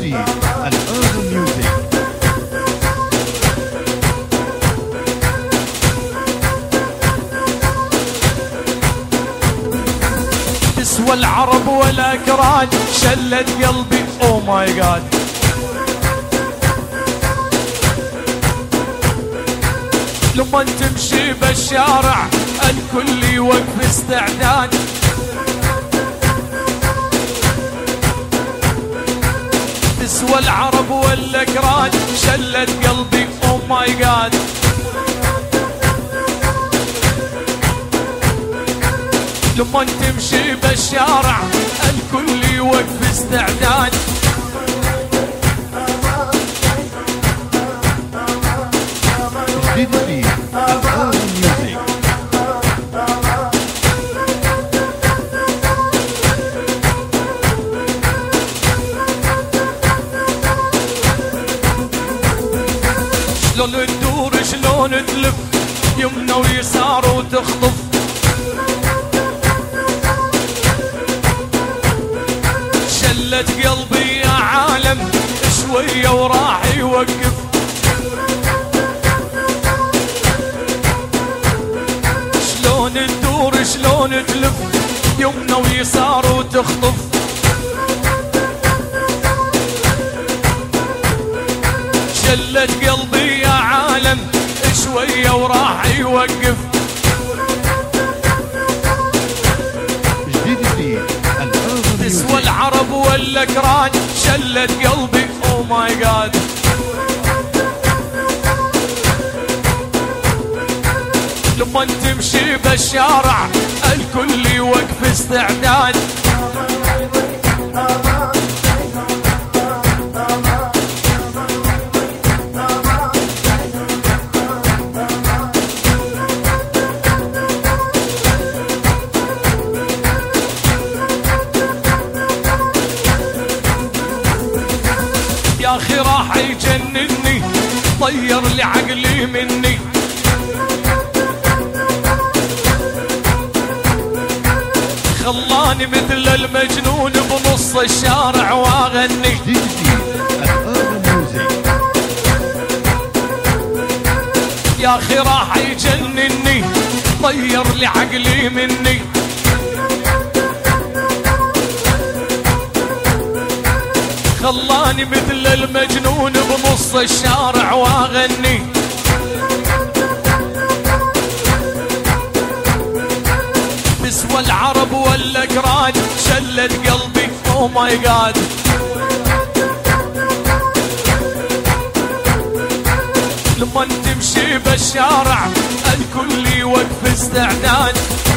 جديد الأورجن ميوزك. تسوى العرب والأكراد شلت قلبي او ماي جاد. لما تمشي بالشارع الكل يوقف استعداد. تسوى العرب والأكراد شلت قلبي او ماي جاد. لما تمشي بالشارع الكل يوقف استعداد. جديد في الأورجن ميوزك. شلون تدور شلون تلف يمنى ويسار وتخطف. شلت قلبي يا عالم شوية وراح يوقف. شلون تدور شلون تلف يمنى ويسار وتخطف. شلت قلبي يا عالم شوية وراح يوقف. جديد في الأورجن تسوى ميوزك. العرب والأكراد شلت قلبي او ماي جاد. لما تمشي بالشارع الكل يوقف استعداد. يا اخي راح يجنني طير لي عقلي مني. خلاني مثل المجنون بنص الشارع واغني. جديد في الأورجن ميوزك. يا اخي راح يجنني طير لي عقلي مني. خلاني مثل المجنون بنص الشارع واغني. تسوى العرب والأكراد شلت قلبي او ماي جاد. لما تمشي بالشارع الكل يوقف استعداد.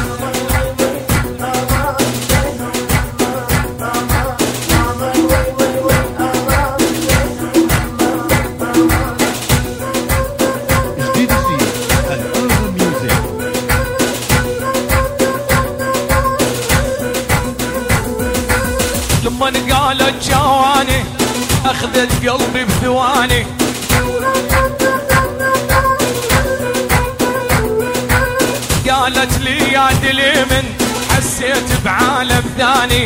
جديد في الأورجن ميوزك. لما قالت جواني اخذت قلبي بثواني. قالت لي يا دليمن حسيت بعالم ثاني.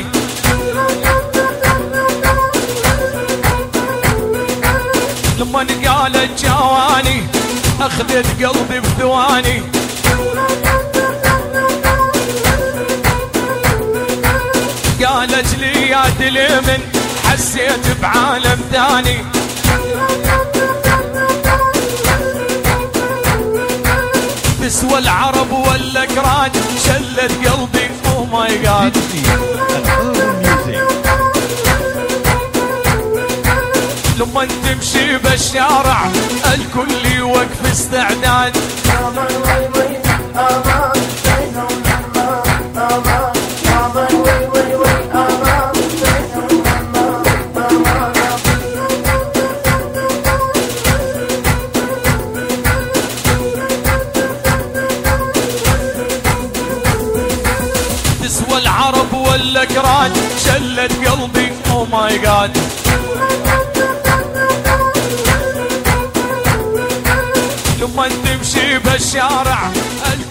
لما قالت جواني اخذت قلبي بثواني. قالت لي يا دليمن حسيت بعالم ثاني. تسوى العرب والأكراد شلت قلبي او ماي جاد. جديد في الأورجن ميوزك. لما تمشي بالشارع الكل يوقف استعداد. تسوى العرب والأكراد شلت قلبي او ماي جاد. لما تمشي بالشارع